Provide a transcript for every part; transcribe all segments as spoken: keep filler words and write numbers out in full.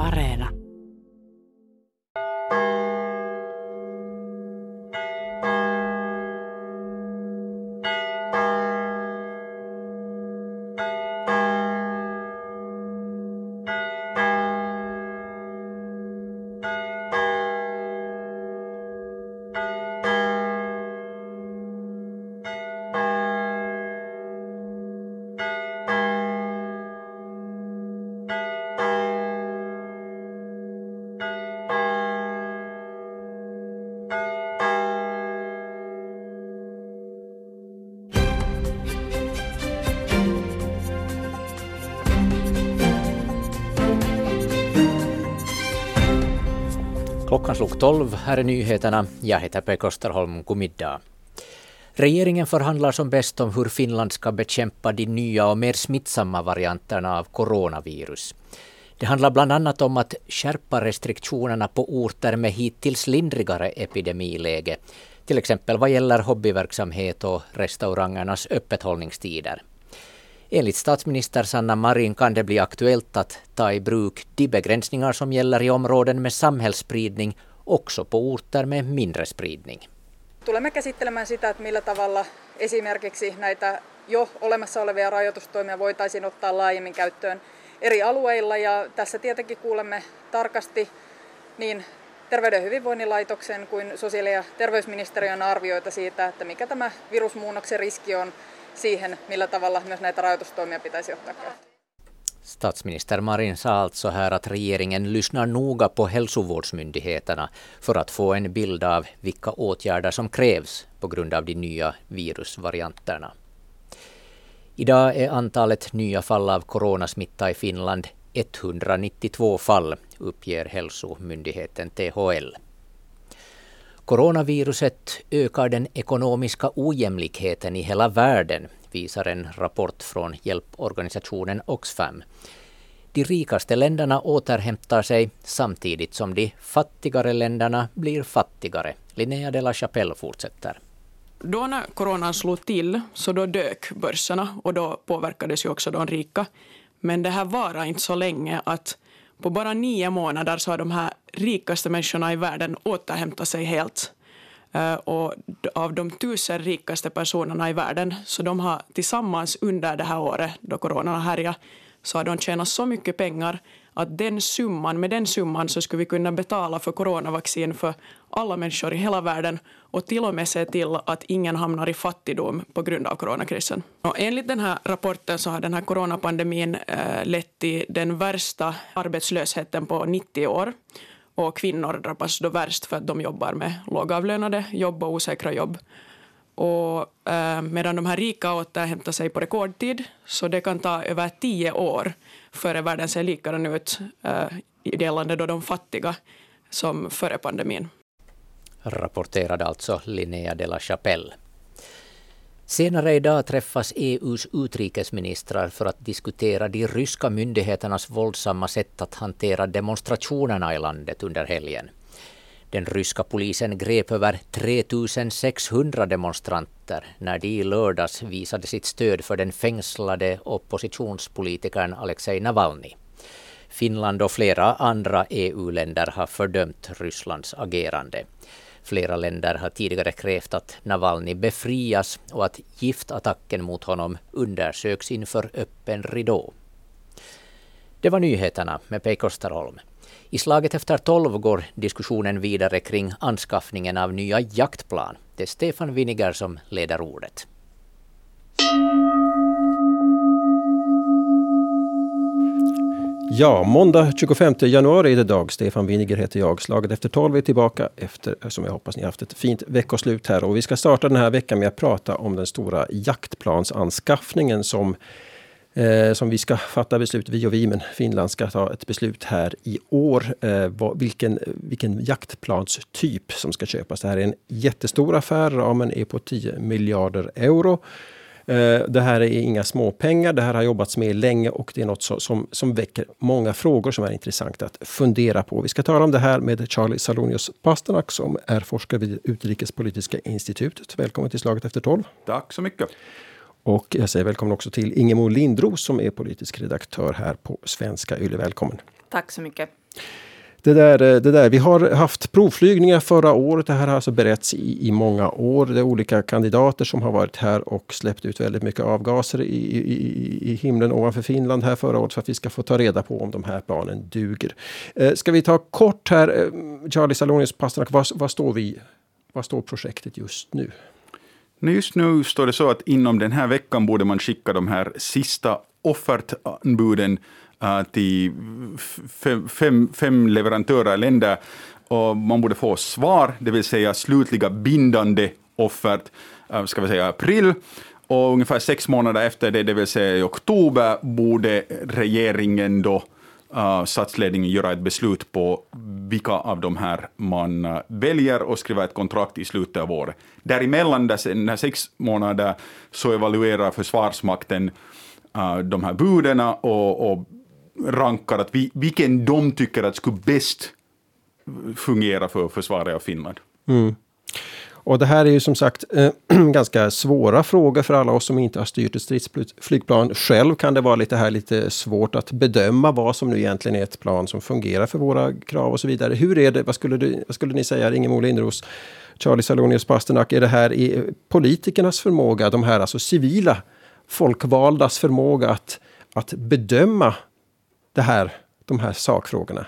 Areena. Klockan slog tolv, här är nyheterna. Jag heter Per Kosterholm, god middag. Regeringen förhandlar som bäst om hur Finland ska bekämpa de nya och mer smittsamma varianterna av coronavirus. Det handlar bland annat om att skärpa restriktionerna på orter med hittills lindrigare epidemiläge, till exempel vad gäller hobbyverksamhet och restaurangernas öppethållningstider. Enligt statsminister Sanna Marin kan det bli aktuellt att ta i bruk de begränsningar som gäller i områden med samhällsspridning också på orter med mindre spridning. Tulemme käsittelemään sitä, että millä tavalla esimerkiksi näitä jo olemassa olevia rajoitustoimia voitaisiin ottaa laajemmin käyttöön eri alueilla. Ja tässä tietenkin kuulemme tarkasti niin Terveyden ja hyvinvoinnin laitoksen kuin sosiaali- ja terveysministeriön arvioita siitä, että mikä tämä virusmuunnoksen riski on siihen, millä tavalla myös näitä rajoitustoimia pitäisi ottaa käyttöön. Statsminister Marin sa alltså här att regeringen lyssnar noga på hälsovårdsmyndigheterna för att få en bild av vilka åtgärder som krävs på grund av de nya virusvarianterna. Idag är antalet nya fall av coronasmitta i Finland etthundranittiotvå fall, uppger hälsomyndigheten T H L. Coronaviruset ökar den ekonomiska ojämlikheten i hela världen, visar en rapport från hjälporganisationen Oxfam. De rikaste länderna återhämtar sig samtidigt som de fattigare länderna blir fattigare. Linnea de la Chapelle fortsätter. Då när coronan slog till så då dök börserna och då påverkades ju också de rika. Men det här var inte så länge att på bara nio månader så har de här rikaste människorna i världen återhämtat sig helt. Uh, och av de tusen rikaste personerna i världen så de har tillsammans under det här året då coronan härjar så har de tjänat så mycket pengar att den summan, med den summan så skulle vi kunna betala för coronavaccin för alla människor i hela världen och till och med se till att ingen hamnar i fattigdom på grund av coronakrisen. Och enligt den här rapporten så har den här coronapandemin eh, lett till den värsta arbetslösheten på nittio år. Och kvinnor drabbas då värst för att de jobbar med lågavlönade jobb och osäkra jobb. Och eh, medan de här rika återhämtar sig på rekordtid så det kan ta över tio år före världen ser likadan ut eh, gällande då de fattiga som före pandemin. Rapporterade alltså Linnea de la Chapelle. Senare idag träffas E U:s utrikesministrar för att diskutera de ryska myndigheternas våldsamma sätt att hantera demonstrationerna i landet under helgen. Den ryska polisen grep över tre tusen sexhundra demonstranter när de i lördags visade sitt stöd för den fängslade oppositionspolitikern Alexej Navalny. Finland och flera andra E U-länder har fördömt Rysslands agerande. Flera länder har tidigare krävt att Navalny befrias och att giftattacken mot honom undersöks inför öppen ridå. Det var nyheterna med Pei Kosterholm. I slaget efter tolv går diskussionen vidare kring anskaffningen av nya jaktplan. Det är Stefan Winiger som leder ordet. Ja, måndag tjugofemte januari är det dag. Stefan Winiger heter jag. Slaget efter tolv är tillbaka efter, som jag hoppas ni har haft ett fint veckoslut här. Och vi ska starta den här veckan med att prata om den stora jaktplansanskaffningen som, eh, som vi ska fatta beslut, vi och vi, men Finland ska ta ett beslut här i år. Eh, vad, vilken, vilken jaktplanstyp som ska köpas. Det här är en jättestor affär, ramen är på tio miljarder euro. Det här är inga små pengar, det här har jobbats med länge och det är något som, som väcker många frågor som är intressant att fundera på. Vi ska tala om det här med Charlie Salonius Pasternak som är forskare vid Utrikespolitiska institutet. Välkommen till Slaget efter tolv. Tack så mycket. Och jag säger välkommen också till Ingemor Lindros som är politisk redaktör här på Svenska Yle. Välkommen. Tack så mycket. Det där, det där. Vi har haft provflygningar förra året. Det här har alltså berätts i, i många år. Det är olika kandidater som har varit här och släppt ut väldigt mycket avgaser i, i, i himlen ovanför Finland här förra året för att vi ska få ta reda på om de här planen duger. Eh, ska vi ta kort här, eh, Charlie Salonius Pasternak, vad, vad står vi, vad står projektet just nu? Just nu står det så att inom den här veckan borde man skicka de här sista offertanbuden uh, till fem, fem, fem leverantörer länder, och man borde få svar, det vill säga slutliga bindande offert, uh, ska vi säga april, och ungefär sex månader efter det, det vill säga i oktober, borde regeringen då Uh, satsledningen göra ett beslut på vilka av de här man uh, väljer och skriva ett kontrakt i slutet av året. Däremellan, den här sex månader, så evaluerar Försvarsmakten uh, de här budena och, och rankar att vi, vilken de tycker att skulle bäst fungera för försvaret av Finland. Mm. Och det här är ju som sagt eh, ganska svåra frågor för alla oss som inte har styrt ett stridsflygplan. Själv kan det vara lite här lite svårt att bedöma vad som nu egentligen är ett plan som fungerar för våra krav och så vidare. Hur är det, vad skulle, du, vad skulle ni säga, Ingemor Lindros, Charlie Salonius Pasternak, är det här i politikernas förmåga, de här alltså civila folkvaldas förmåga att, att bedöma det här, de här sakfrågorna?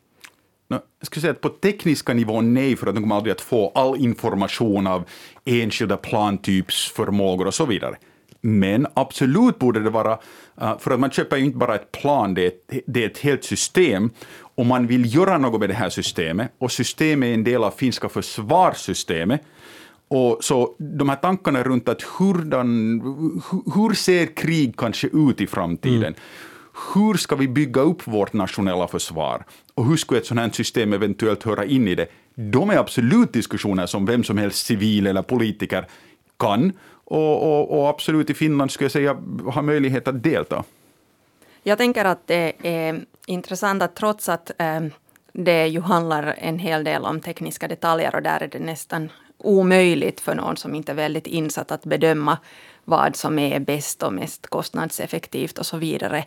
Jag skulle säga att på tekniska nivån nej, för att de kommer aldrig att få all information av enskilda plantyps förmågor och så vidare. Men absolut borde det vara, för att man köper ju inte bara ett plan, det är ett, det är ett helt system, och man vill göra något med det här systemet, och systemet är en del av finska försvarssystemet. Och så de här tankarna runt att hurdan, hur ser krig kanske ut i framtiden? Mm. Hur ska vi bygga upp vårt nationella försvar? Och hur skulle ett sådant här system eventuellt höra in i det? De är absolut diskussioner som vem som helst civil eller politiker kan. Och, och, och absolut i Finland skulle jag säga ha möjlighet att delta. Jag tänker att det är intressant att trots att eh, det ju handlar en hel del om tekniska detaljer, och där är det nästan omöjligt för någon som inte är väldigt insatt att bedöma vad som är bäst och mest kostnadseffektivt och så vidare.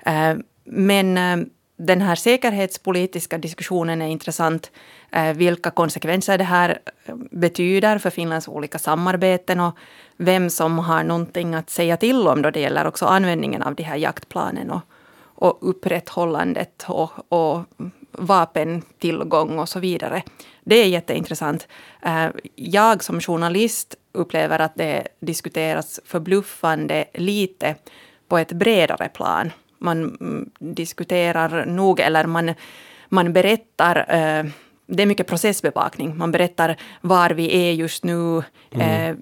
Men den här säkerhetspolitiska diskussionen är intressant. Vilka konsekvenser det här betyder för Finlands olika samarbeten och vem som har någonting att säga till om då det gäller också användningen av de här jaktplanen och, och upprätthållandet och, och vapentillgång och så vidare. Det är jätteintressant. Jag som journalist upplever att det diskuteras förbluffande lite på ett bredare plan. Man diskuterar nog, eller man, man berättar, det är mycket processbevakning. Man berättar var vi är just nu, mm.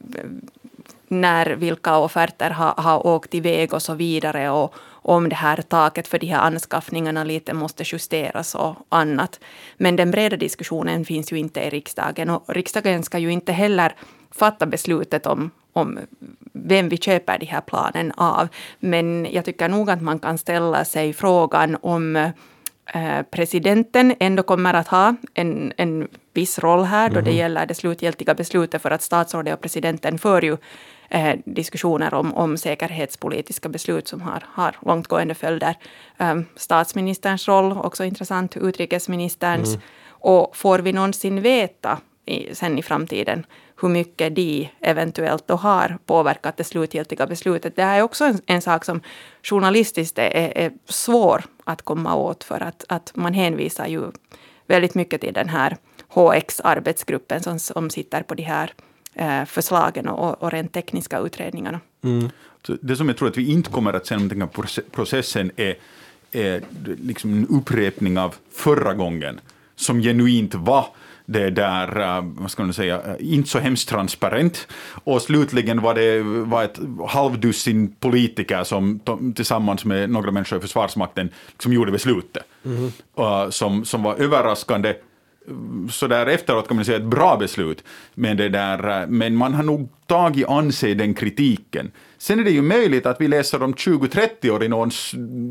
när vilka offerter har, har åkt iväg och så vidare, och om det här taket för de här anskaffningarna lite måste justeras och annat. Men den breda diskussionen finns ju inte i riksdagen, och riksdagen ska ju inte heller fatta beslutet om, om vem vi köper de här planen av. Men jag tycker nog att man kan ställa sig frågan om eh, presidenten ändå kommer att ha en, en viss roll här då mm. det gäller det slutgiltiga beslutet, för att statsrådet och presidenten för ju eh, diskussioner om, om säkerhetspolitiska beslut som har, har långtgående följder. Eh, statsministerns roll, också intressant, utrikesministerns. Mm. Och får vi någonsin veta i, sen i framtiden hur mycket de eventuellt då har påverkat det slutgiltiga beslutet. Det här är också en, en sak som journalistiskt är, är svår att komma åt, för att, att man hänvisar ju väldigt mycket till den här H X-arbetsgruppen som, som sitter på de här eh, förslagen och, och rent tekniska utredningarna. Mm. Så det som jag tror att vi inte kommer att se någonting av processen är, är liksom en upprepning av förra gången, som genuint var det där, vad ska man säga, inte så hemskt transparent. Och slutligen var det var ett halvdussin politiker som tillsammans med några människor i Försvarsmakten som gjorde beslutet. Mm. Uh, som, som var överraskande. Så där efteråt kan man säga ett bra beslut. Men, det där, men man har nog tagit an sig den kritiken. Sen är det ju möjligt att vi läser om tjugo trettio år i någons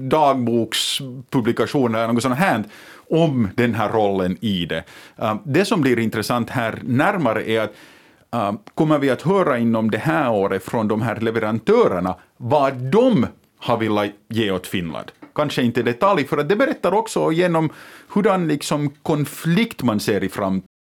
dagbokspublikation eller något sånt här om den här rollen i det. Uh, det som blir intressant här närmare är att uh, kommer vi att höra inom det här året från de här leverantörerna vad de har velat ge åt Finland. kanske inte i detalj, för att det berättar också genom hurdan liksom konflikt man ser i fram,